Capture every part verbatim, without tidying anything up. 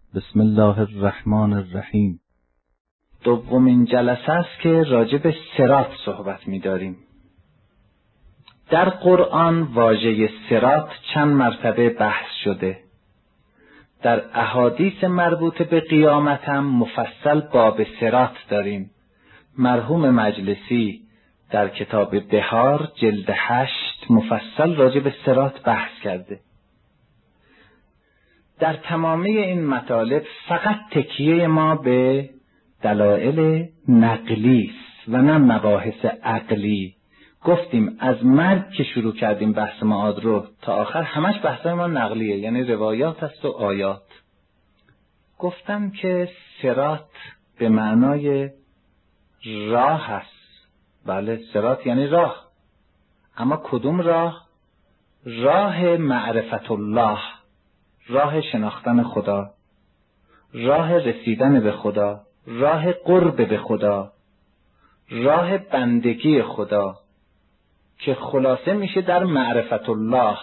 بسم الله الرحمن الرحیم. دومین جلسه است که راجع به صراط صحبت می داریم. در قرآن واژه صراط چند مرتبه بحث شده. در احادیث مربوط به قیامت هم مفصل باب صراط داریم. مرحوم مجلسی در کتاب بهار جلد هشت مفصل راجع به صراط بحث کرده. در تمامی این مطالب فقط تکیه ما به دلایل نقلی است و نه مباحث عقلی. گفتیم از مرگ که شروع کردیم بحث معاد رو تا آخر همش بحثای ما نقلیه، یعنی روایات است و آیات. گفتم که صراط به معنای راه است. بله، صراط یعنی راه. اما کدوم راه؟ راه معرفت الله، راه شناختن خدا، راه رسیدن به خدا، راه قرب به خدا، راه بندگی خدا، که خلاصه میشه در معرفت الله.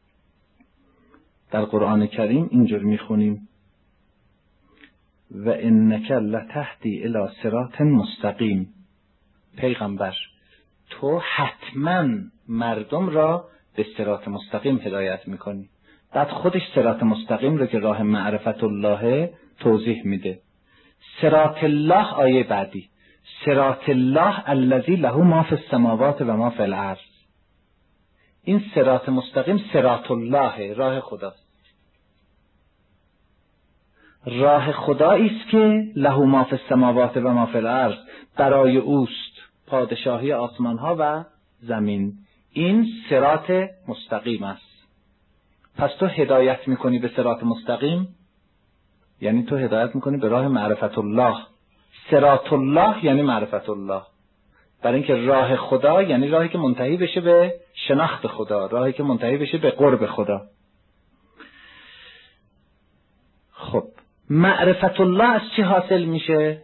در قرآن کریم اینجور میخونیم و انک لتهدی الی صراط مستقیم. پیغمبر تو حتما مردم را به صراط مستقیم هدایت میکنی. بعد خودش صراط مستقیم رو که راه معرفت الله توضیح میده. صراط الله آیه بعدی، صراط الله الذی له ما فی السماوات و ما فی الارض. این صراط مستقیم صراط الله، راه خداست. راه خدایی است که له ما فی السماوات و ما فی الارض، برای اوست پادشاهی آسمان ها و زمین. این صراط مستقیم است. پس تو هدایت میکنی به صراط مستقیم، یعنی تو هدایت میکنی به راه معرفت الله. صراط الله یعنی معرفت الله، برای اینکه راه خدا یعنی راهی که منتهی بشه به شناخت خدا، راهی که منتهی بشه به قرب خدا. خب معرفت الله از چی حاصل میشه؟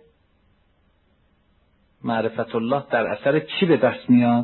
معرفت الله در اثر چی به دست میاد؟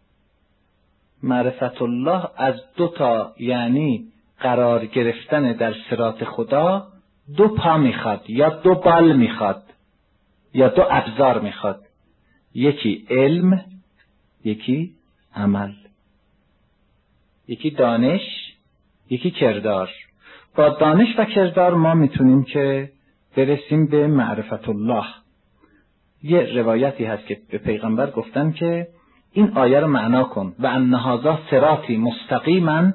معرفت الله از دو تا، یعنی قرار گرفتن در صراط خدا، دو پا میخواد یا دو بال میخواد یا دو ابزار میخواد. یکی علم، یکی عمل، یکی دانش، یکی کردار. با دانش و کردار ما میتونیم که برسیم به معرفت الله. یه روایتی هست که به پیغمبر گفتن که این آیه رو معنا کن و ان هذا صراطی مستقیما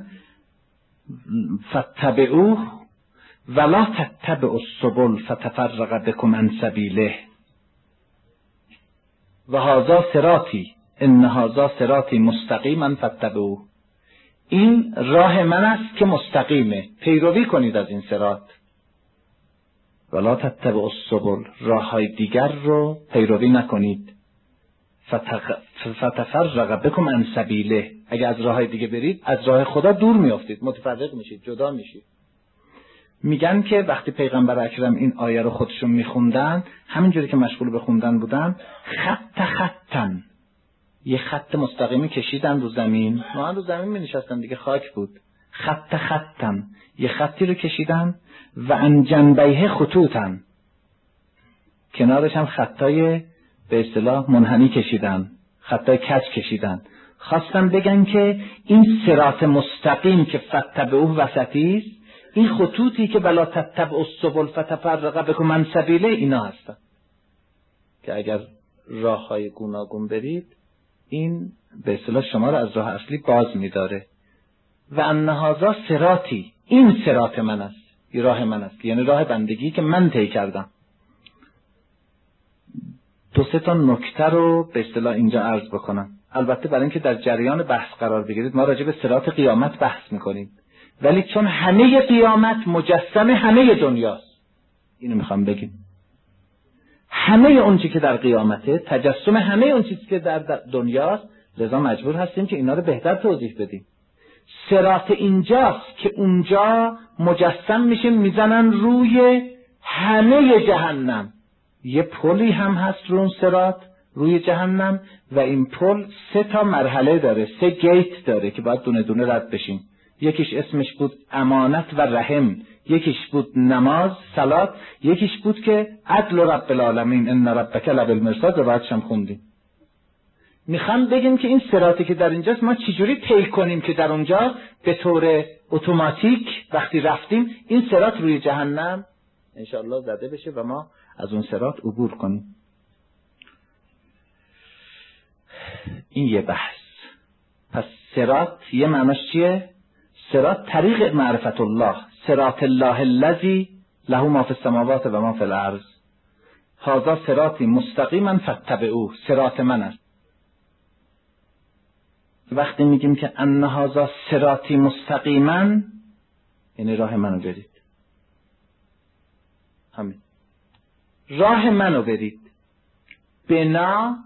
فاتبعوه ولا تتبعوا السبل فتفرق بكم عن سبیله و هذا صراطی ان هذا صراطی مستقیما فاتبعوه. این راه من است که مستقیمه، پیروی کنید از این صراط. ولا تتبعوا السبل، راههای دیگر رو پیروی نکنید. فتفرق بكم عن سبیله، اگر از راه دیگه برید از راه خدا دور میافتید، متفرق میشید، جدا میشید. میگن که وقتی پیغمبر اکرم این آیه رو خودشون میخوندن، همینجوری که مشغول به خوندن بودن، خط خطن، یه خط مستقیمی کشیدن رو زمین. ما رو زمین می نشستن دیگه، خاک بود. خط خطن، یه خطی رو کشیدن و عن جنبیه خطوطن، کنارش هم خطای به اصطلاح منحنی کشیدن، خطای کج کشیدن. خواستن بگن که این صراط مستقیم که فتبعوه وسطی است، این خطوطی که بلا تتبعوا السبل فتفرق بكم عن سبیله، اینا هستن که اگر راههای گوناگون برید این به اصطلاح شما رو از راه اصلی باز می‌داره. و ان هذا صراطی، این صراط من است، این راه من است، یعنی راه بندگی که من طی کردم. دو سه تا نکته رو به اصطلاح اینجا عرض بکنم. البته برای اینکه در جریان بحث قرار بگیرید، ما راجع به صراط قیامت بحث میکنیم، ولی چون همه قیامت مجسم همه دنیاست، اینو میخوام بگیم. همه اون چیزی که در قیامته تجسم همه اون چیزی که در دنیاست، لذا مجبور هستیم که اینا رو بهتر توضیح بدیم. صراط اینجاست که اونجا مجسم میشه، میزنن روی همه جهنم. یه پلی هم هست رو اون صراط روی جهنم و این پل سه تا مرحله داره، سه گیت داره که باید دونه دونه رد بشیم. یکیش اسمش بود امانت و رحم، یکیش بود نماز، صلات، یکیش بود که عدل رب العالمین ان ربک لبالمرصاد، و بعدش هم خوندیم. میخوام بگیم که این صراطی که در اینجاست ما چجوری طی کنیم که در اونجا به طور اتوماتیک وقتی رفتیم این صراط روی جهنم انشاءالله زده بشه و ما از اون صراط عبور کنیم. این یه بحث. پس صراط یه معناش چیه؟ صراط طریق معرفت الله، صراط الله الذی له ما فی السماوات و ما فی الارض، هذا صراطی مستقیما فاتبعوه، صراط من است. وقتی میگیم که ان هذا صراطی مستقیما یعنی راه منو برید، همین راه منو برید. بنا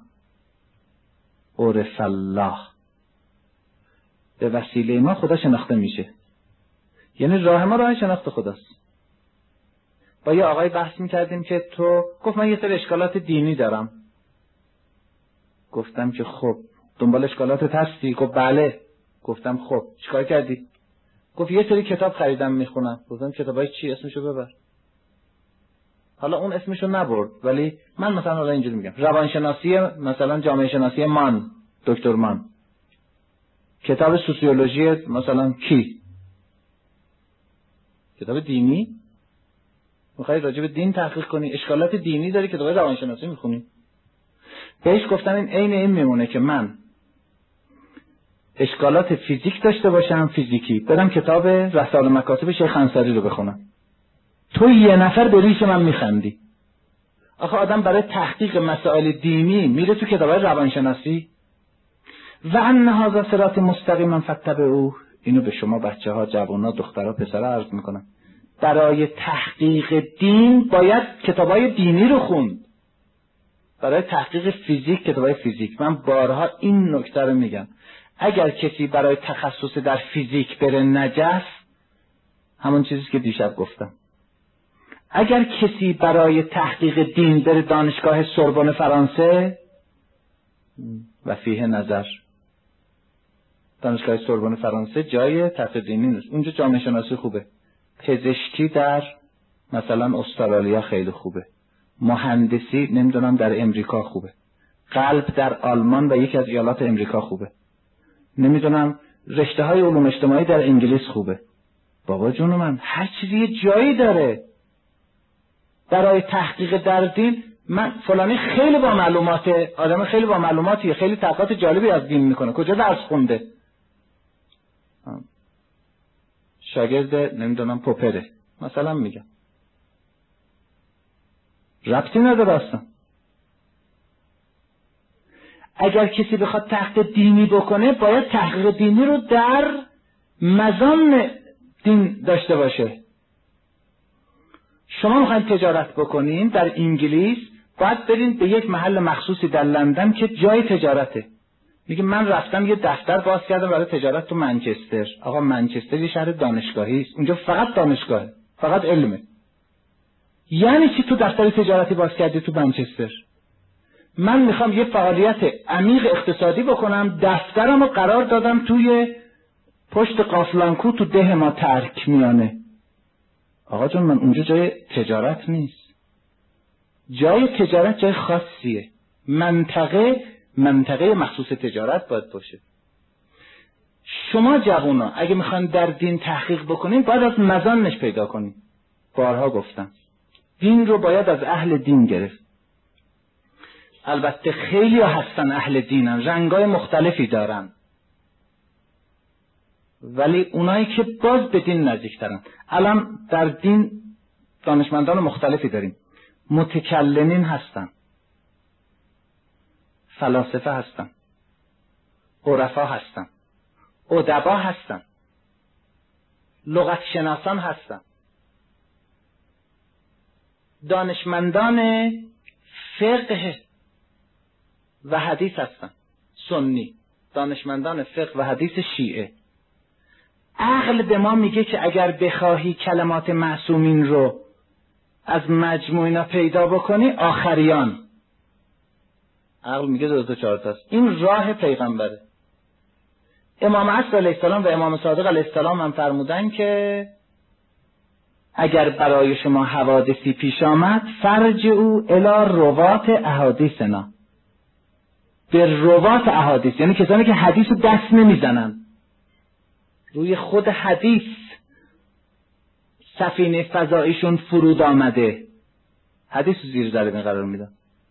عرف الله، به وسیله ما خدا شناخته میشه، یعنی راه ما راه شناخت خداست. با یه آقای بحث میکردیم که تو گفت من یه سری اشکالات دینی دارم. گفتم که خب دنبال اشکالاتت هستی؟ گفت بله. گفتم خب چیکار کردی؟ گفت یه سری کتاب خریدم میخونم. گفتم کتابای چی؟ اسمشو ببر. حالا اون اسمشو نبرد، ولی من مثلا حالا اینجوری میگم روانشناسی، مثلا جامعه شناسی مان، دکتر مان. کتاب سوسیولوژی مثلا کی؟ کتاب دینی؟ میخوای راجع به دین تحقیق کنی، اشکالات دینی داری، کتاب روانشناسی میخونی. بهش گفتم این عین این میمونه که من اشکالات فیزیک داشته باشم، فیزیکی، برم کتاب رسائل مکاتب شیخ انصاری رو بخونم. تو یه نفر به ریش من میخندی. آخه آدم برای تحقیق مسائل دینی میره تو کتاب روانشناسی. و ان هذا صراط مستقیما فاتبعوه، اینو به شما بچه ها، جوانا، دخترها، پسرها عرض میکنم. برای تحقیق دین باید کتابای دینی رو خوند. برای تحقیق فیزیک کتابای فیزیک. من بارها این نکته رو میگم، اگر کسی برای تخصص در فیزیک بره نجف، همون چیزی که دیشب گفتم. اگر کسی برای تحقیق دین بره دانشگاه سوربن فرانسه، و فیه نظر، دانشگاه سوربن فرانسه جای تحقیق دینی نیست. اونجا جامعه شناسی خوبه، پزشکی در مثلا استرالیا خیلی خوبه، مهندسی نمیدونم در امریکا خوبه، قلب در آلمان و یکی از ایالات امریکا خوبه، نمیدونم رشته های علوم اجتماعی در انگلیس خوبه. بابا جون من، هر چیزی یه جایی داره. برای تحقیق در دین، من فلانی خیلی با معلومات، آدم خیلی با معلوماتیه، خیلی تحقیقات جالبی از دین میکنه، کجا درس خونده؟ شاگرد نمیدونم پوپره مثلا، میگم ربطی نداره اصلا. اگر کسی بخواد تحقیق دینی بکنه باید تحقیق دینی رو در مضامن دین داشته باشه. شما میخواین تجارت بکنین در انگلیس، باید برین به یک محل مخصوصی در لندن که جای تجارته. میگه من رفتم یه دفتر باز کردم برای تجارت تو منچستر. آقا منچستر یه شهر دانشگاهی است، اونجا فقط دانشگاهه، فقط علمه. یعنی چی تو دفتر تجارتی باز کردی تو منچستر؟ من میخوام یه فعالیت عمیق اقتصادی بکنم، دفترمو قرار دادم توی پشت قافلانکو تو ده ما ترک میانه. آقا جون من اونجا جای تجارت نیست. جای تجارت جای خاصیه، منطقه منطقه مخصوص تجارت باید باشه. شما جوونا اگه میخوان در دین تحقیق بکنین باید از مزانش پیدا کنین. بارها گفتم دین رو باید از اهل دین گرفت. البته خیلی هستن اهل دینن، رنگای مختلفی دارن، ولی اونایی که باز به دین نزدیکترن. الان در دین دانشمندان مختلفی داریم. متکلمین هستن، فلاسفه هستن، عرفا هستن، ادبا هستن، لغت شناسان هستن، دانشمندان فقه و حدیث هستن، سنی، دانشمندان فقه و حدیث شیعه. عقل به ما میگه که اگر بخواهی کلمات معصومین رو از مجموع اینا پیدا بکنی، آخریان. عقل میگه دو تا چهار تاست. این راه پیغمبره. امام عصر علیه السلام و امام صادق علیه السلام هم فرمودن که اگر برای شما حوادثی پیش آمد فرجعوا الی روات احادیثنا، به روات احادیث، یعنی کسانی که حدیث رو دست نمیزنن، روی خود حدیث سفینه فضاییشون فرود آمده، حدیث رو زیر ذره قرار میدن.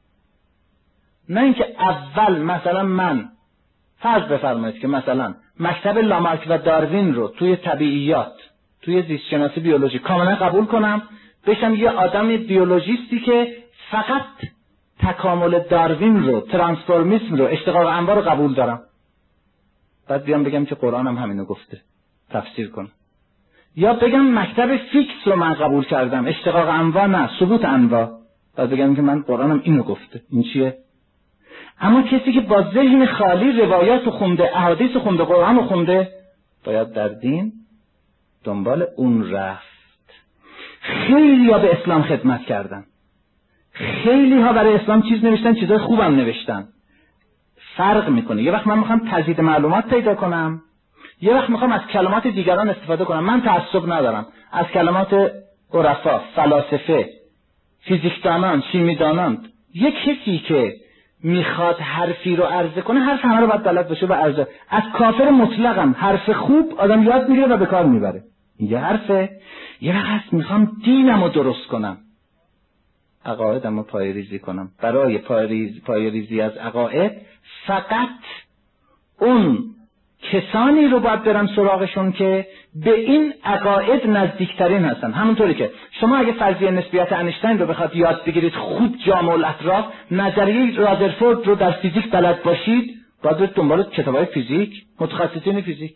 نه اینکه اول مثلا من فرض بفرمایید که مثلا مکتب لامارک و داروین رو توی طبیعیات، توی زیست شناسی بیولوژی کاملا قبول کنم، بشم یه آدم بیولوژیستی که فقط تکامل داروین رو، ترانسفورمیسم رو، اشتقاق انواع رو قبول دارم، بعد بیام بگم که قرآن هم همینو گفته، تفسیر کنم. یا بگم مکتب فیکس رو من قبول کردم، اشتقاق انواع نه، ثبوت انواع، بعد بگم که من قرآنم اینو گفته. این چیه؟ اما کسی که با ذهن خالی روایات رو خونده، احادیث رو خونده، قرآن رو خونده، باید در دین دنبال اون رفت. خیلی ها به اسلام خدمت کردن، خیلی ها برای اسلام چیز نوشتن، چیزای خوبم نوشتن. فرق میکنه. یه وقت من میخوام تزیید معلومات پیدا کنم، یه وقت میخوام از کلمات دیگران استفاده کنم. من تعصب ندارم از کلمات عرفا، فلاسفه، فیزیکدانان، شیمیدانان. یک کسی که میخواد حرفی رو عرضه کنه، حرف همه رو باید بلد باشه و عرضه. از کافر مطلقم حرف خوب آدم یاد میگیره و به کار میبره. این یه حرفه. یه وقت میخوام دینم رو درست کنم، عقایدم رو پایه‌ریزی کنم. برای پایه‌ریزی پایه‌ریزی از عقاید فقط اون کسانی رو باید برم سراغشون که به این عقاید نزدیکترین هستن. همونطوری که شما اگه فرضیه نسبیت انیشتین رو بخواد یاد بگیرید، خوب جامع الاطراف، نظریه رادرفورد رو در فیزیک بلد باشید، باید برید دنبال کتابای فیزیک، متخصصین فیزیک.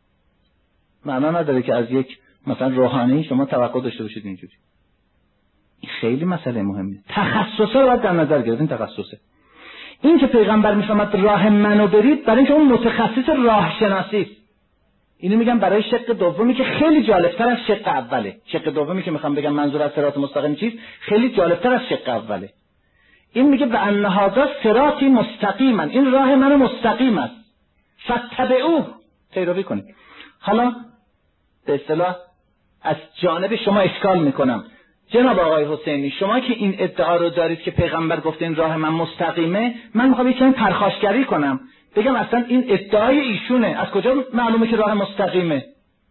معنا نداره که از یک مثلا روحانی شما توقع داشته باشید اینجوری. این خیلی مسئله مهمه. تخصصا رو باید در نظر گرفت. این تخصصه. این که پیغمبر میفرماد راه منو برید، برای اینکه اون متخصص راه شناسی است. اینو میگم برای شق دومی که خیلی جالبتر از شق اوله. شق دومی که میخوام بگم منظور از صراط مستقیم چیست، خیلی جالبتر از شق اوله. این میگه و ان هذا صراطی مستقیما، این راه منو مستقیم است، فاتبعوه، پیروی کنید. حالا به اصطلاح از جانب شما اشکال میکنم، جناب آقای حسینی، شما که این ادعا رو دارید که پیغمبر گفته این راه من مستقیمه، من میخوام یکم پرخاشگری کنم، بگم اصلا این ادعای ایشونه، از کجا معلومه که راه مستقیمه؟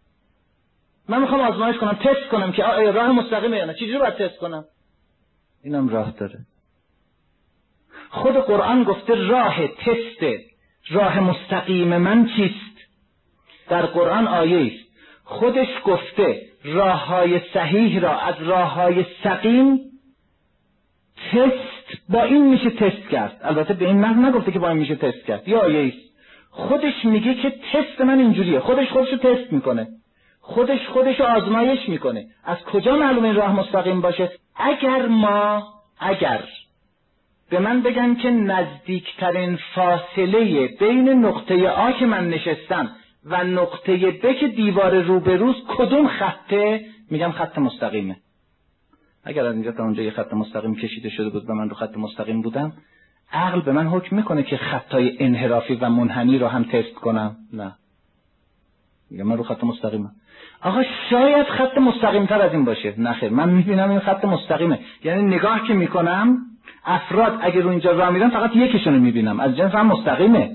من میخوام آزمایش کنم، تست کنم که آیا راه مستقیمه یا نه. چجوری باید تست کنم؟ اینم راه داره. خود قرآن گفته راه تست راه مستقیم من چیست؟ در قرآن آیه است خودش گفته راههای صحیح را از راههای سقیم تست، با این میشه تست کرد. البته به این معنی نگفته که با این میشه تست کرد. یا آیه است خودش میگه که تست من اینجوریه، خودش خودشو تست میکنه، خودش خودشو آزمایش میکنه. از کجا معلومه این راه مستقیم باشه؟ اگر ما اگر به من بگن که نزدیکترین فاصله بین نقطه آ که من نشستم و نقطه ب که دیوار روبروست کدوم خطه، میگم خط مستقیمه. اگر از اینجا تا اونجا یه خط مستقیم کشیده شده بود و من رو خط مستقیم بودم، عقل به من حکم میکنه که خطای انحرافی و منحنی رو هم تست کنم؟ نه، میگم من رو خط مستقیمم. آقا شاید خط مستقیم تر از این باشه. نه خیر، من میبینم این خط مستقیمه. یعنی نگاه که میکنم افراد اگر رو اینجا راه میرن فقط یکیشونو میبینم، از جنس هم مستقیمه.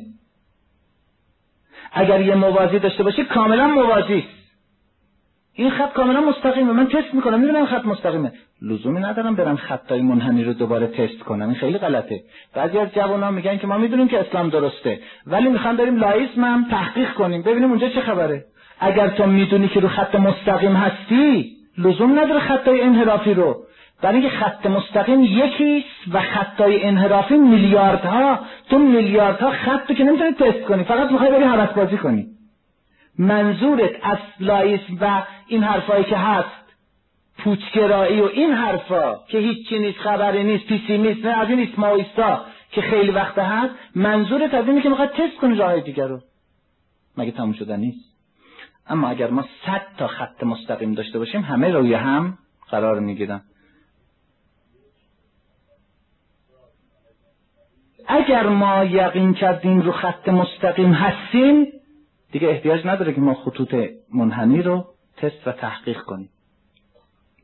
اگر یه موازی داشته باشه کاملا موازی. این خط کاملا مستقیمه، من تست میکنم میبینم خط مستقیمه. لزومی ندارم برم خطای منحنی رو دوباره تست کنم. این خیلی غلطه. بعضی از جوان‌ها میگن که ما میدونیم که اسلام درسته، ولی میخوان بریم لایسم هم تحقیق کنیم ببینیم اونجا چه خبره. اگر تو میدونی که رو خط مستقیم هستی، لزوم نداره خطای انحرافی رو، برای اینکه خط مستقیم یکیست و خطای انحرافی میلیاردها. تو میلیاردها خط رو که نمیتونی تست کنی، فقط میخوای بری هوس بازی کنی. منظورت از لایسم و این حرفایی که هست، پوچگرایی و این حرفا که هیچی نیست، خبری نیست، پیسیمیست، نه از این اسماعیستا که خیلی وقت هست، منظورت از اینه که میخواد تست کنی راه دیگر رو. مگه تموم شده نیست؟ اما اگر ما صد تا خط مستقیم داشته باشیم همه روی هم قرار میگیرن. اگر ما یقین کردیم رو خط مستقیم هستیم، دیگه احتیاج نداره که ما خطوط منحنی رو تست و تحقیق کنیم.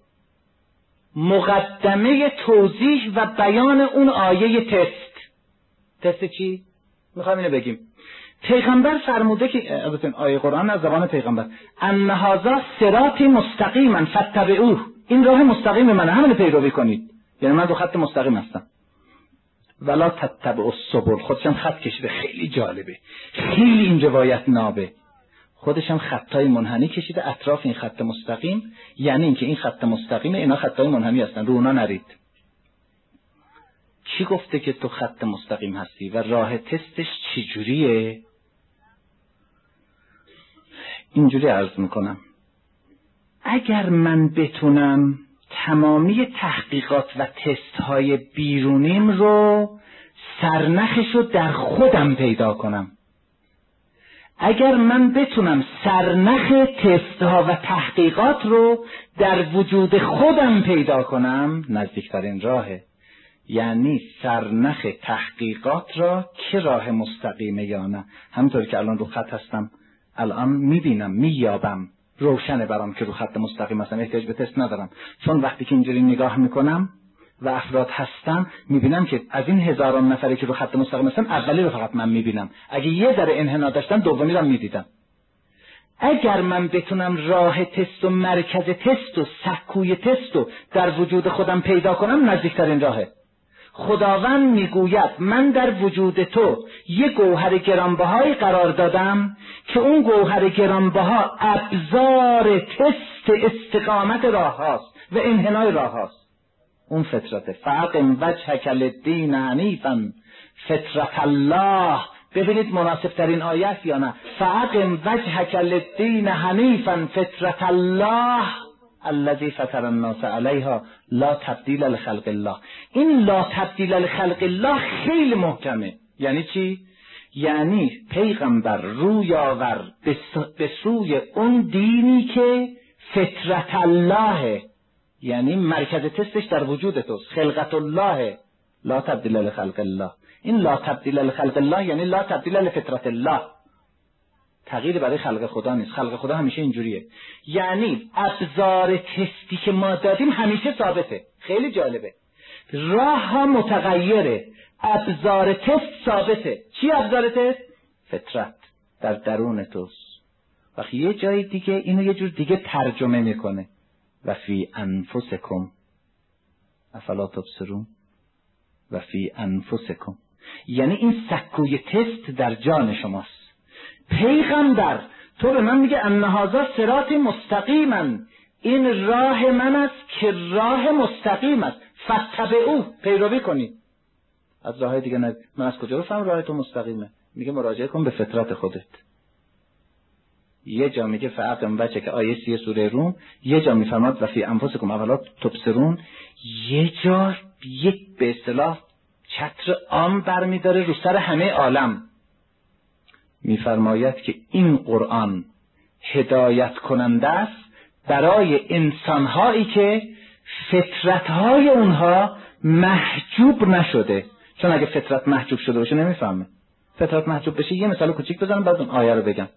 مقدمه توضیح و بیان اون آیه تست. تست چی؟ میخوایم اینو بگیم. پیغمبر فرموده که البته آیه قرآن از زبان پیغمبر، ان هذا صراط مستقیما فاتبعوه، این راه مستقیم منه، همین پیروی کنید. یعنی من رو خط مستقیم هستم. ولا تتبعوا السبل، خودشم خط کشیده، خیلی جالبه، خیلی این روایت نابه، خودشم خطای منحنی کشیده اطراف این خط مستقیم، یعنی اینکه این خط مستقیمه، اینا خطای منحنی هستن، رو اونا نرید. کی گفته که تو خط مستقیم هستی و راه تستش چجوریه؟ اینجوری عرض میکنم، اگر من بتونم تمامی تحقیقات و تست های بیرونیم رو سرنخش رو در خودم پیدا کنم، اگر من بتونم سرنخ تست ها و تحقیقات رو در وجود خودم پیدا کنم، نزدیکترین راهه. یعنی سرنخ تحقیقات را که راه مستقیمه یا نه. همینطور که الان رو خط هستم، الان میبینم، مییابم، روشنه برام که رو خط مستقیم هستم، احتیاج به تست ندارم. چون وقتی که اینجوری نگاه میکنم و افراد هستم، میبینم که از این هزاران نفری که رو خط مستقیم هستن، اولی رو فقط من میبینم، اگه یه ذره انحنا داشتن دومی رو میدیدم. اگر من بتونم راه تست و مرکز تست و سکوی تست رو در وجود خودم پیدا کنم، نزدیکترین راهه. خداوند میگوید من در وجود تو یه گوهر گرانبهایی قرار دادم که اون گوهر گرانبها ابزار تست استقامت راه هاست و انحنای راه هاست. اون فطرته. فاقم وجهک للدین حنیفا فطرت الله. ببینید مناسب ترین آیه است یا نه؟ فاقم وجهک للدین حنیفا فطرت الله الذی فطر الناس علیها لا تبدیل لخلق الله. این لا تبدیل لخلق الله خیلی محکمه. یعنی چی؟ یعنی پیغمبر روی آور به سوی اون دینی که فطرت الله، یعنی مرکز تستش در وجود توست، خلقت الله، لا تبدیل لخلق الله. این لا تبدیل لخلق الله یعنی لا تبدیل لفطرت الله، تغییر برای خلق خدا نیست. خلق خدا همیشه اینجوریه. یعنی ابزار تستی که ما دادیم همیشه ثابته. خیلی جالبه. راه ها متغیره، ابزار تست ثابته. چی ابزار تست؟ فطرت در درون توست. وقتی یه جای دیگه اینو یه جور دیگه ترجمه میکنه، و فی انفسکم افلا تبصرون، و فی انفسکم، یعنی این سکوی تست در جان شماست. پیغمبر تو به من میگه ان هذا صراط مستقیما، این راه من است که راه مستقیم است، فاتبعوه، پیروی کنید. از راه دیگه نه. من از کجا بفهم راه تو مستقیمه؟ میگه مراجعه کن به فطرت خودت. یه جا میگه فاقم وجهک که آیه سی سوره روم، یه جا میفرماد و فی انفسکم افلا تبصرون، یه جا یک به اصطلاح چتر عام برمیداره رو سر همه عالم، میفرماید که این قرآن هدایت کننده است برای انسانهایی که فطرتهای اونها محجوب نشده. چون اگه فطرت محجوب شده باشه نمیفهمه. فطرت محجوب بشه، یه مثال کوچیک بزنم بعد اون آیه رو بگم.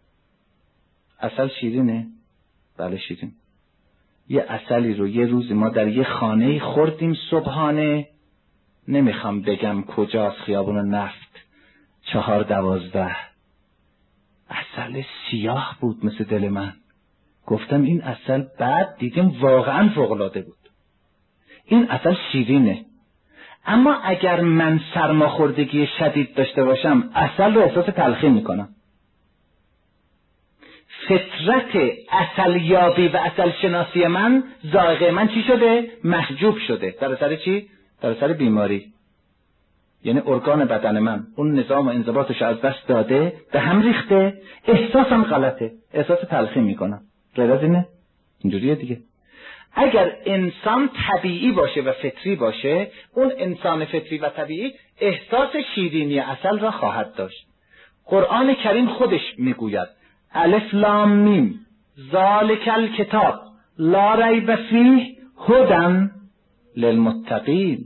عسل شیرینه؟ بله شیرین. یه عسلی رو یه روزی ما در یه خانه خوردیم صبحانه، نمیخوام بگم کجاست، خیابون نفت، چهار دوازده. عسل سیاه بود مثل دل من. گفتم این عسل، بعد دیدیم واقعا فوق‌العاده بود. این عسل شیرینه، اما اگر من سرماخوردگی شدید داشته باشم عسل رو احساس تلخی میکنم. فطرت عسل یابی و عسل شناسی من، ذائقه من چی شده؟ محجوب شده. در اثر چی؟ در اثر بیماری. یعنی ارگان بدن من اون نظام و انضباطش از دست داده، به هم ریخته، احساسم غلطه، احساس تلخی میکنم. غیر از اینه؟ اینجوریه دیگه. اگر انسان طبیعی باشه و فطری باشه، اون انسان فطری و طبیعی احساس شیرینی عسل را خواهد داشت. قرآن کریم خودش میگوید الف لام میم ذالک الکتاب لا ریب فیه هدی للمتقین.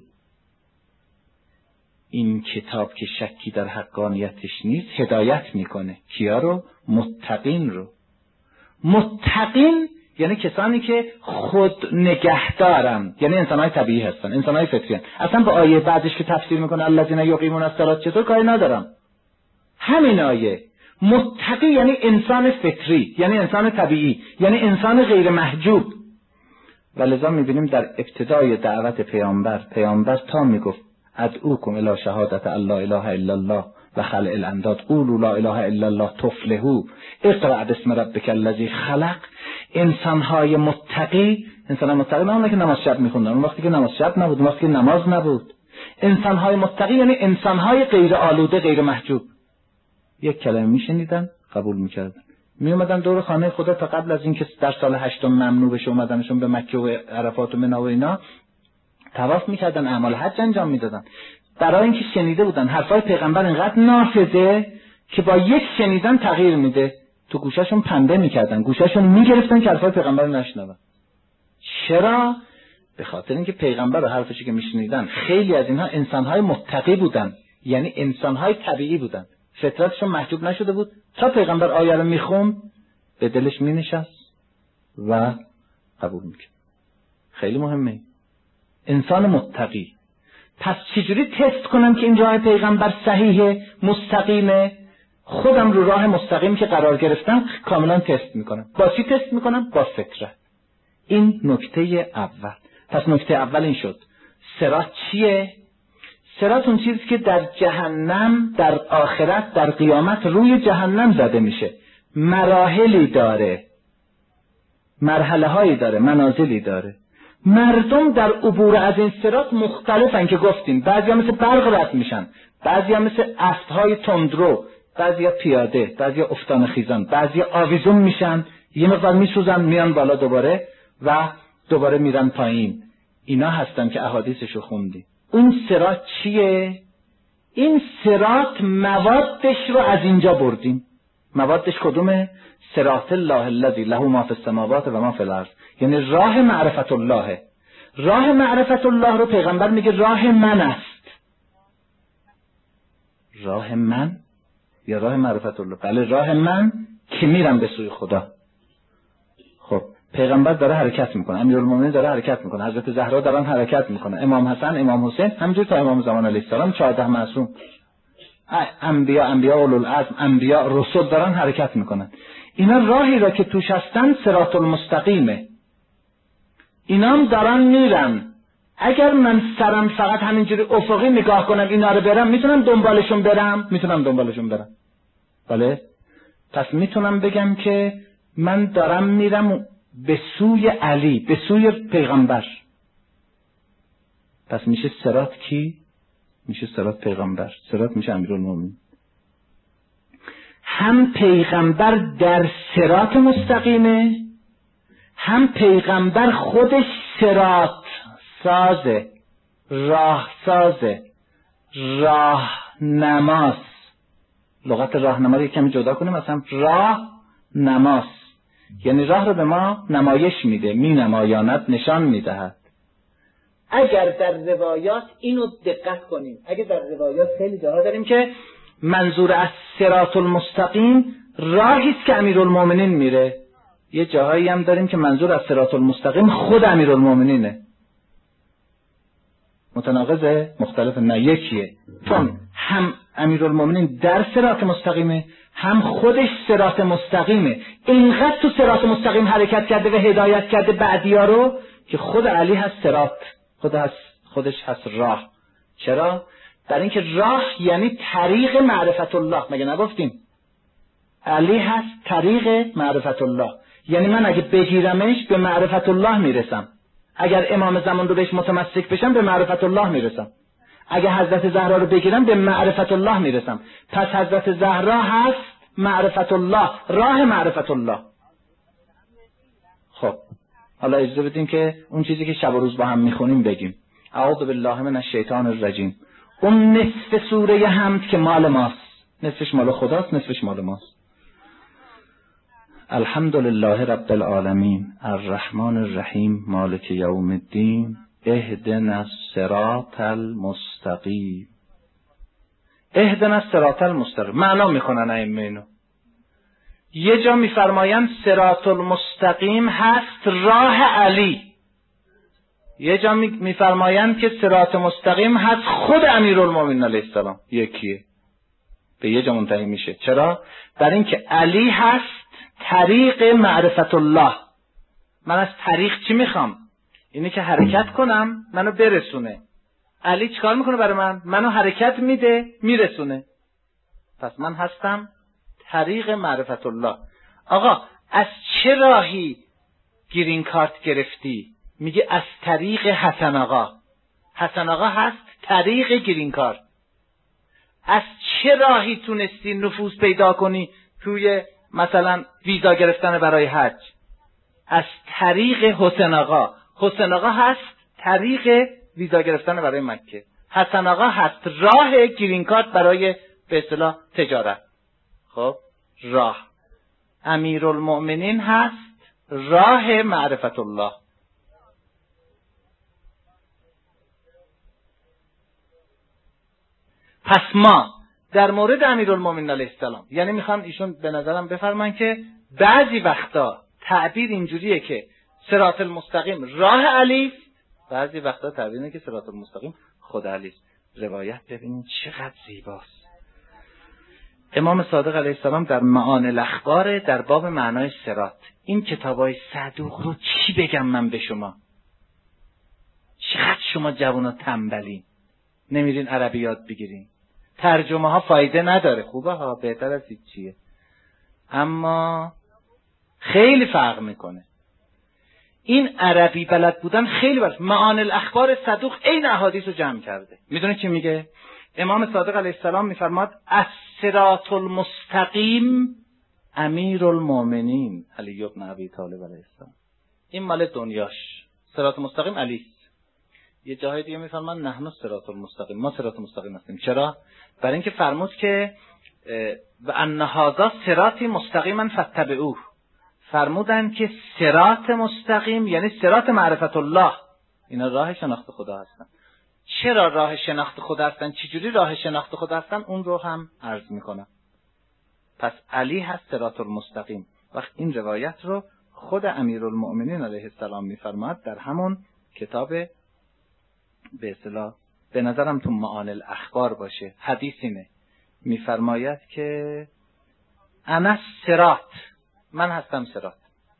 این کتاب که شکی در حقانیتش نیست، هدایت میکنه. کیا رو؟ متقین رو. متقین یعنی کسانی که خود نگهدارن، یعنی انسان‌های طبیعی هستن، انسان‌های فطری هستن. اصلا به آیه بعدش که تفسیر میکنه الذین یقیمون الصلاة چطور کاری ندارم. همین آیه متقی یعنی انسان فطری، یعنی انسان طبیعی، یعنی انسان غیر محجوب. و لذا میبینیم در ابتدای دعوت پیامبر، پیامبر تا میگفت ادعوکم الی شهادت الله اله الا الله و خلع الانداد قولوا لا اله الا الله تفلحوا اقرأ باسم ربک الذی خلق، انسانهای متقی، انسانهای متقی نه که نماز شب میخوندن، اون وقتی که نماز شب نبود، اون وقتی که نماز نبود. انسانهای متقی یعنی انسانهای غیر آلوده، غیر محجوب. یک کلمه میشنیدن قبول میکردن، میومدن دور خانه خدا تا قبل از اینکه در سال هشتم ممنوع بشه اومدنشون به مکه و عرفات و منی و اینا، طواف میکردن، اعمال حج انجام میدادن، برای اینکه شنیده بودن حرفای پیغمبر اینقدر نافذه که با یک شنیدن تغییر میده. تو گوشاشون پنبه میکردن، گوشاشون میگرفتن که حرفای پیغمبر نشنون. چرا؟ به خاطر اینکه پیغمبر و حرفشی که میشنیدن، خیلی از اینها انسانهای متقی بودن، یعنی انسانهای طبیعی بودن، فطرتشون محجوب نشده بود. تا پیغمبر آیه رو میخوند به دلش مینشست و قبول میکرد. خیلی مهمه انسان متقی. پس چجوری تست کنم که این راه پیغمبر صحیحه، مستقیمه؟ خودم رو راه مستقیم که قرار گرفتم کاملا تست میکنم. با چی تست میکنم؟ با فطرت. این نکته اول. پس نکته اول این شد صراط چیه؟ صراط اون چیزی که در جهنم، در آخرت، در قیامت روی جهنم زده میشه. مراحلی داره، مرحله هایی داره، منازلی داره. مردم در عبور از این صراط مختلفن که گفتیم. بعضی ها مثل برق رد میشن، بعضی ها مثل اسبهای تندرو، بعضی ها پیاده، بعضی ها افتان خیزان، بعضی ها آویزون میشن، یه مقدار میسوزن میان بالا دوباره و دوباره میرن پایین. اینا هستن که احادیثشو خوندیم. اون صراط چیه؟ این صراط موادش رو از اینجا بردیم. موادش کدومه؟ صراط الله الذی له ما فی السماوات و ما فی الارض، یعنی راه معرفت الله. راه معرفت الله رو پیغمبر میگه راه من است. راه من یا راه معرفت الله؟ بله راه من که میرم به سوی خدا. خب پیغمبر داره حرکت میکنه، امیرالمومنین داره حرکت میکنه، حضرت زهرا دارن حرکت میکنه، امام حسن، امام حسین، همینجور تا امام زمان علیه السلام، چهارده معصوم، انبیا، انبیا اولوالعزم، انبیا، رسول دارن حرکت میکنن. اینا راهی را که توش هستن صراط المستقیمه. اینا هم دارن میرن. اگر من سرم فقط همینجوری افقی نگاه کنم اینا رو برم، میتونم دنبالشون برم؟ میتونم دنبالشون برم. بله؟ پس میتونم بگم که من دارم میرم به سوی علی، به سوی پیغمبر. پس میشه صراط کی؟ میشه صراط پیغمبر. صراط میشه امیرالمومنین. هم پیغمبر در صراط مستقیمه، هم پیغمبر خودش صراط سازه، راه سازه، راه نماز. لغت راهنما رو کمی جدا کنیم، مثلا راه نماز یعنی راه رو به ما نمایش میده، می نمایاند، نشان میدهد. اگر در روایات اینو دقت کنیم، اگر در روایات خیلی جاها داریم که منظور از صراط المستقیم راهی است که امیرالمومنین میره، یه جاهایی هم داریم که منظور از صراط المستقیم خود امیرالمومنینه. متناقضه؟ مختلف؟ نه، یکیه. چون هم امیرالمومنین در صراط مستقیمه، هم خودش صراط مستقیمه. اینقدر تو صراط مستقیم حرکت کرده و هدایت کرده بعدیا رو که خود علی هست صراط، خود هست، خودش هست راه. چرا؟ در اینکه راه یعنی طریق معرفت الله. مگه نگفتیم علی هست طریق معرفت الله؟ یعنی من اگه بگیرمش به معرفت الله میرسم. اگر امام زمان رو بهش متمسک بشم به معرفت الله میرسم. اگه حضرت زهرا رو بگیرم به معرفت الله میرسم. پس حضرت زهرا هست معرفت الله، راه معرفت الله. خب حالا اجازه بدیم که اون چیزی که شب و روز با هم میخونیم بگیم. اعوذ بالله من الشیطان الرجیم. اون نصف سوره حمد که مال ماست، نصفش مال خداست، نصفش مال ماست. الحمد لله رب العالمین الرحمن الرحیم مالک یوم الدین اهدنا الصراط المستقیم. اهدنا الصراط المستقیم معنا میخونن ائمه اینو، یه جا میفرمایند صراط المستقیم هست راه علی، یه جا میفرمایند که صراط مستقیم هست خود امیرالمومنین علیه السلام. یکیه، به یه جا منتهی میشه. چرا؟ برای اینکه علی هست طریق معرفت الله. من از طریق چی میخوام؟ اینه که حرکت کنم منو برسونه. علی چیکار میکنه برای من؟ منو حرکت میده میرسونه. پس من هستم طریق معرفت الله. آقا از چه راهی گرین کارت گرفتی؟ میگه از طریق حسن آقا. حسن آقا هست طریق گرین کارت. از چه راهی تونستی نفوذ پیدا کنی توی مثلا ویزا گرفتن برای حج؟ از طریق حسن آقا. حسن آقا هست طریق ویزا گرفتن برای مکه. حسن آقا هست راه گرین کارت برای به اصطلاح تجارت. خب راه. امیرالمؤمنین هست راه معرفت الله. پس ما در مورد امیرالمؤمنین علیه السلام، یعنی میخوان ایشون به نظرم بفرمایند که بعضی وقتا تعبیر اینجوریه که صراط المستقیم راه علی، بعضی وقتا تعبیر اینه که صراط المستقیم خود علی. روایت ببینید چقدر زیباست. امام صادق علیه السلام در معانی الاخبار در باب معنای صراط، این کتابای صدوق رو چی بگم من به شما؟ چقدر شما جوانا تنبلین، نمیرین عربی یاد بگیرین. ترجمه ها فایده نداره، خوبه ها، بهتر از چیه، اما خیلی فرق میکنه. این عربی بلد بودن خیلی برد. معانی الاخبار صدوق این احادیث رو جمع کرده. میدونه چی میگه؟ امام صادق علیه السلام میفرماد الصراط المستقیم امیرالمؤمنین علی بن ابی طالب علیه السلام. این مال دنیاش، صراط مستقیم علی. یه جای دیگه میفرمان نحن صراط المستقیم، ما صراط مستقیم هستیم. چرا؟ برای اینکه فرمود که و ان هذا صراطی مستقیما فاتبعوه. فرمودن که صراط مستقیم یعنی صراط معرفت الله. اینا راه شناخت خدا هستن. چرا راه شناخت خدا هستن؟ چجوری راه شناخت خدا هستن؟ اون رو هم عرض میکنم. پس علی هست صراط المستقیم. وقت این روایت رو خود امیرالمؤمنین علیه السلام میفرماد در همون کتاب به اصطلاح به نظرم تو معانی الاخبار باشه، حدیث اینه، میفرماید که انا صراط، من هستم صراط،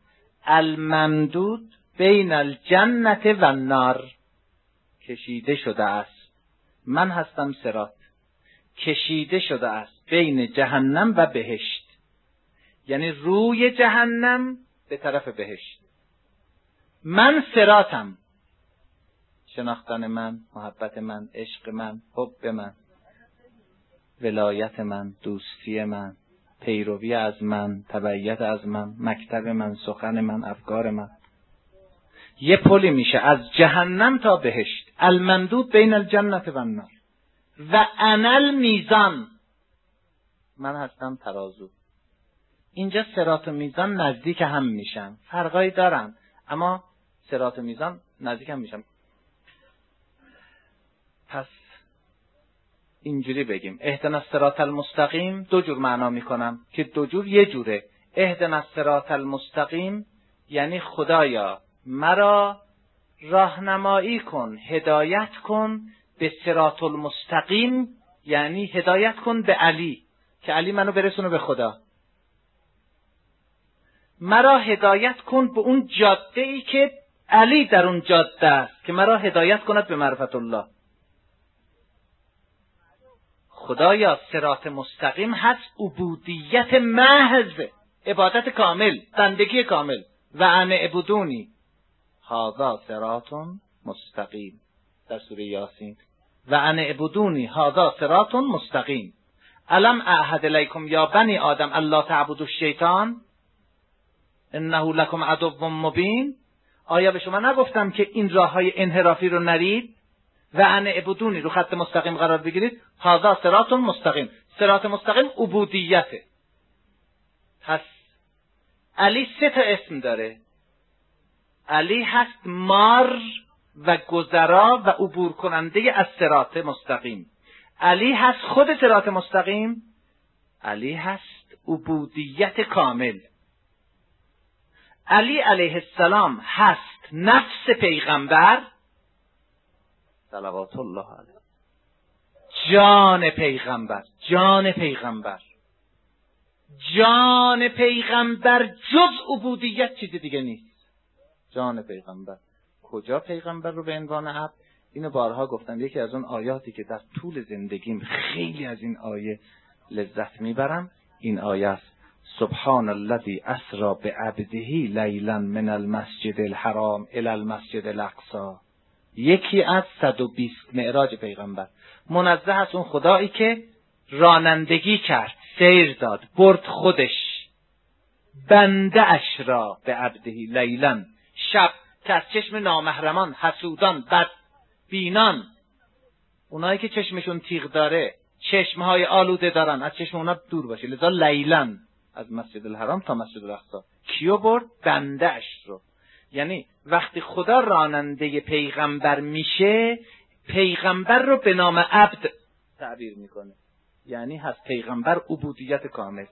الممدود بین الجنت و النار، کشیده شده است، من هستم صراط کشیده شده است بین جهنم و بهشت، یعنی روی جهنم به طرف بهشت. من صراطم، شناختن من، محبت من، عشق من، حب من، ولایت من، دوستی من، پیروی از من، تبعیت از من، مکتب من، سخن من، افکار من. یه پلی میشه از جهنم تا بهشت. الممدود بین الجنت و النار و انا المیزان، من هستم ترازو. اینجا صراط و میزان نزدیک هم میشن، فرقایی دارن اما صراط و میزان نزدیک هم میشن. پس اینجوری بگیم اهدنا الصراط المستقیم دو جور معنا میکنم که دو جور یه جوره. اهدنا الصراط المستقیم یعنی خدایا مرا راهنمایی کن، هدایت کن به صراط المستقیم، یعنی هدایت کن به علی که علی منو برسونه به خدا. مرا هدایت کن به اون جاده ای که علی در اون جاده است که مرا هدایت کند به معرفت الله. خدایا صراط مستقیم هست عبودیت محض، عبادت کامل، بندگی کامل. و ان اعبدونی هذا صراط مستقیم در سوره یاسین. و ان اعبدونی هذا صراط مستقیم. الم اعهد الیکم یا بنی آدم الا تعبدوا الشیطان انه لکم عدو مبین. آیا به شما نگفتم که این راههای انحرافی رو نرید؟ و ان اعبدونی رو خط مستقیم قرار بگیرید. هذا صراط مستقیم. صراط مستقیم عبودیته. پس علی سه تا اسم داره. علی هست مار و گذرا و عبور کننده از صراط مستقیم. علی هست خود صراط مستقیم. علی هست عبودیت کامل. علی علیه السلام هست نفس پیغمبر صلوات الله علیه، جان پیغمبر، جان پیغمبر، جان پیغمبر جز عبودیت چیز دیگه نیست. جان پیغمبر. کجا پیغمبر رو به عنوان عبد؟ اینو بارها گفتم، یکی از اون آیاتی که در طول زندگیم خیلی از این آیه لذت میبرم این آیه است: سبحان الذی اسری بعبده لیلا من المسجد الحرام الی المسجد الاقصی. یکی از صد و بیست معراج پیغمبر. منزه از اون خدایی که رانندگی کرد، سیر داد، برد خودش بنده اش را به عبده لیلا، شب، که از چشم نامحرمان، حسودان، بد بینان، اونایی که چشمشون تیغ داره، چشمهای آلوده دارن، از چشم اونا دور باشه. لذا لیلا از مسجد الحرام تا مسجد الاقصی. کیو برد؟ بنده اش رو. یعنی وقتی خدا راننده پیغمبر میشه، پیغمبر رو به نام عبد تعبیر میکنه. یعنی هست پیغمبر عبودیت کامل.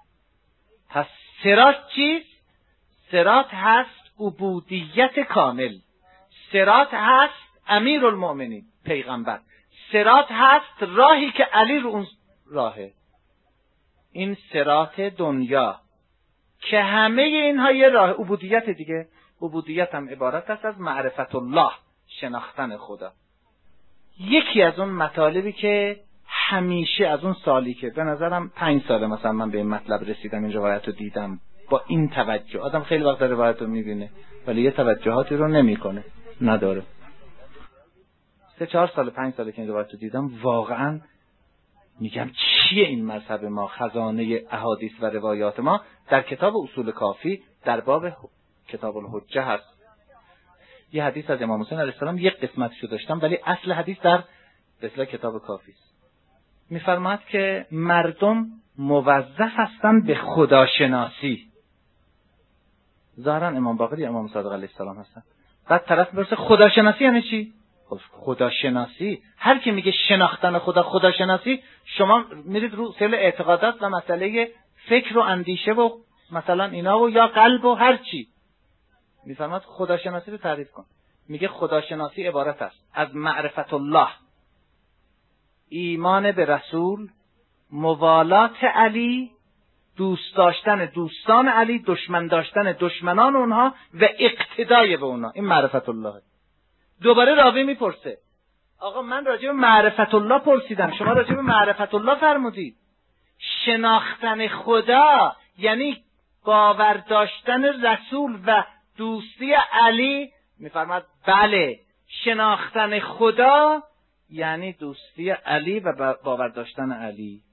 پس صراط چیست؟ صراط هست عبودیت کامل. صراط هست امیرالمؤمنین پیغمبر. صراط هست راهی که علی رو اون راهه. این صراط دنیا که همه اینها یه راه عبودیت دیگه. عبودیت هم عبارت است از معرفت الله، شناختن خدا. یکی از اون مطالبی که همیشه از اون سالی که به نظرم پنج ساله مثلا من به این مطلب رسیدم، این روایت رو دیدم با این توجه. آدم خیلی وقت روایت رو میبینه ولی یه توجهاتی رو نمیکنه، نداره. سه چهار سال پنج ساله که این روایت رو دیدم واقعا میگم چیه این مذهب ما؟ خزانه احادیث و روایات ما در کتاب اصول کافی در باب کتاب الحجه هست. یه حدیث از امام حسین علیه السلام یک قسمتشو داشتم ولی اصل حدیث در اصل کتاب کافی است. میفرماد که مردم موظف هستند به خداشناسی. ظاهرا امام باقر یا امام صادق علیه السلام هستن. بعد طرف میپرسه خداشناسی یعنی چی؟ خداشناسی، هر کی میگه شناختن خدا، خداشناسی، شما میرید رو سل اعتقادات و مسئله فکر و اندیشه و مثلا اینا و یا قلب و هر چی. میفرماد خداشناسی رو تعریف کن. میگه خداشناسی عبارت است از معرفت الله، ایمان به رسول، موالات علی، دوست داشتن دوستان علی، دشمن داشتن دشمنان اونها و اقتدای به اونها. این معرفت الله. دوباره راوی میپرسه آقا من راجع به معرفت الله پرسیدم، شما راجع به معرفت الله فرمودید. شناختن خدا یعنی باور داشتن رسول و دوستی علی. میفرماد بله، شناختن خدا یعنی دوستی علی و باور داشتن علی.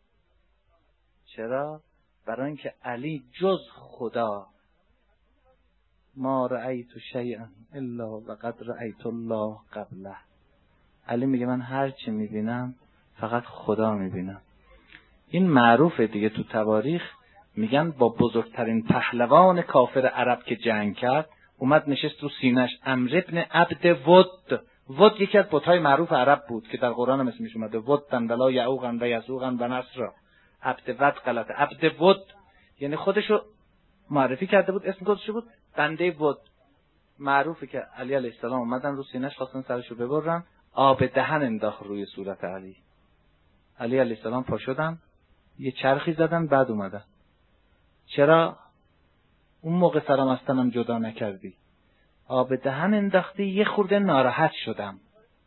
چرا؟ برای اینکه علی جز خدا، ما رأیت شیئا الا وقد رأیت الله قبله. علی میگه من هر چی میبینم فقط خدا میبینم. این معروفه دیگه تو تواریخ. میگن با بزرگترین پهلوان کافر عرب که جنگ کرد اومد نشست رو سینش. عمرو ابن عبد ود. ود یکی از بت‌های معروف عرب بود که در قرآن هم اسمش اومده، ودن ولا یعوقن و یسوقن و نصر. عبد ود غلطه، عبد ود یعنی خودشو معرفی کرده بود، اسم گذاشته بود بنده ود. معروفه که علی علیه السلام اومدن رو سینه‌اش خواستن سرشو ببرن، آب دهن انداخت روی صورت علی. علی علیه السلام پا شدن، یه چرخی زدن، بعد اومدن. چرا اون موقع سلام استنم جدا نکردی؟ آب دهن انداختی، یه خورده ناراحت شدم،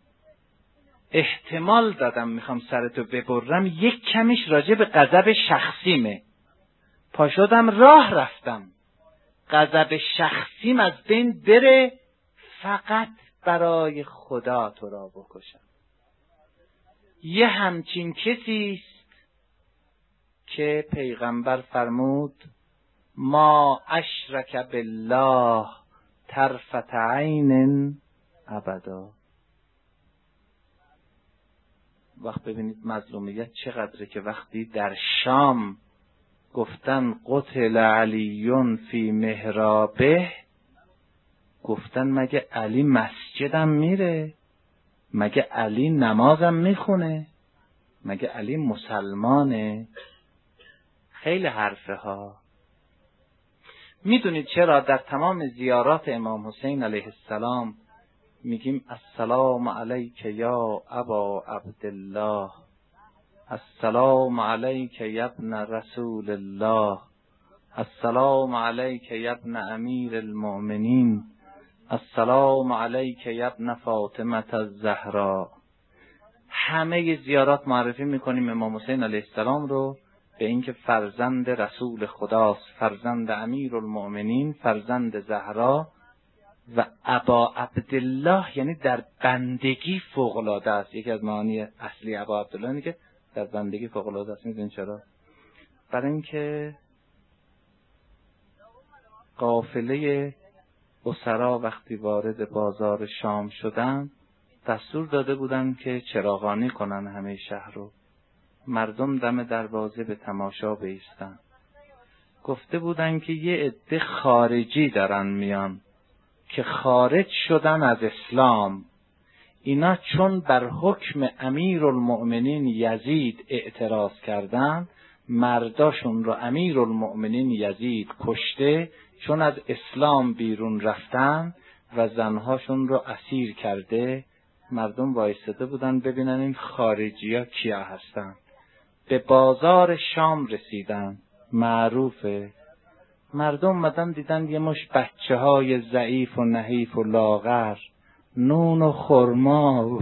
احتمال دادم میخوام سرتو ببرم، یک کمیش راجع به غضب شخصیمه. پا شدم راه رفتم، غضب شخصیم از بین بره، فقط برای خدا تو را بکشم. یه همچین کسی است که پیغمبر فرمود ما اشرک بالله طرفت عین ابدا. وقت ببینید مظلومیت چقدره که وقتی در شام گفتن قتل علیون فی محرابه، گفتن مگه علی مسجدم میره؟ مگه علی نمازم میخونه؟ مگه علی مسلمانه؟ خیلی حرفه ها. میدونید چرا در تمام زیارات امام حسین علیه السلام میگیم السلام علیک یا ابا عبدالله، السلام علیک یا ابن رسول الله، السلام علیک یا ابن امیر المؤمنین، السلام علیک یا ابن فاطمه الزهرا. همه زیارات معرفی میکنیم امام حسین علیه السلام رو به اینکه فرزند رسول خداست، فرزند امیر المؤمنین، فرزند زهرا و ابا عبدالله، یعنی در بندگی فوق‌العاده است. یکی از معانی اصلی ابا عبدالله اینه که در بندگی فوق‌العاده است. میدونید چرا؟ برای اینکه قافله اسرا وقتی وارد بازار شام شدن دستور داده بودن که چراغانی کنن همه شهر رو، مردم دم دروازه به تماشا بایستن. گفته بودن که یه عده خارجی دارن میان که خارج شدن از اسلام، اینا چون بر حکم امیر المؤمنین یزید اعتراض کردن، مرداشون رو امیر المؤمنین یزید کشته چون از اسلام بیرون رفتن و زنهاشون رو اسیر کرده. مردم وایستاده بودن ببینن این خارجی ها کیا هستن. به بازار شام رسیدن، معروفه. مردم مدن دیدن یه مش بچه های ضعیف و نحیف و لاغر، نون و خرما.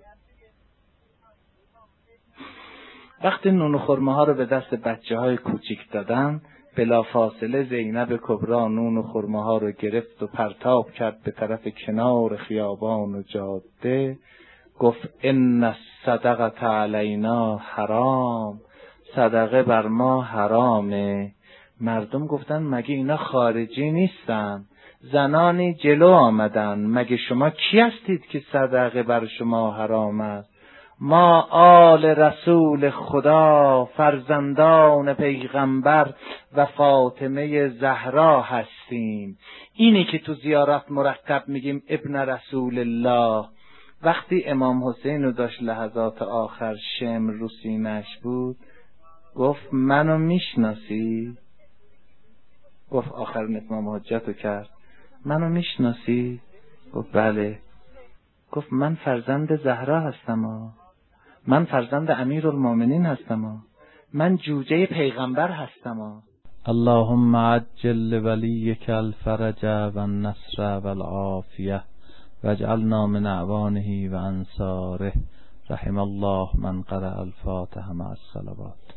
وقتی نون و خرما ها رو به دست بچه های کوچیک دادن، بلا فاصله زینب کبرا نون و خرما ها رو گرفت و پرتاب کرد به طرف کنار خیابان و جاده. گفت ان الصدقه علینا حرام، صدقه بر ما حرامه. مردم گفتن مگه اینا خارجی نیستن؟ زنانی جلو آمدن، مگه شما کی هستید که صدقه بر شما حرام است؟ ما آل رسول خدا، فرزندان پیغمبر و فاطمه زهرا هستیم. اینی که تو زیارت مرتب میگیم ابن رسول الله. وقتی امام حسین رو داشت لحظات آخر شمر رو سینه‌اش بود، گفت منو میشناسی؟ گفت آخرین اتمام حجت رو کرد. منو میشناسی؟ گفت بله. گفت من فرزند زهرا هستم ها. من فرزند امیر المؤمنین هستم ها. من جوجه پیغمبر هستم ها. اللهم عجل ولیک الفرج و النصر و العافیه واجعلنا من اعوانه و انصاره. رحم الله من قرأ الفاتحه مع الصلوات.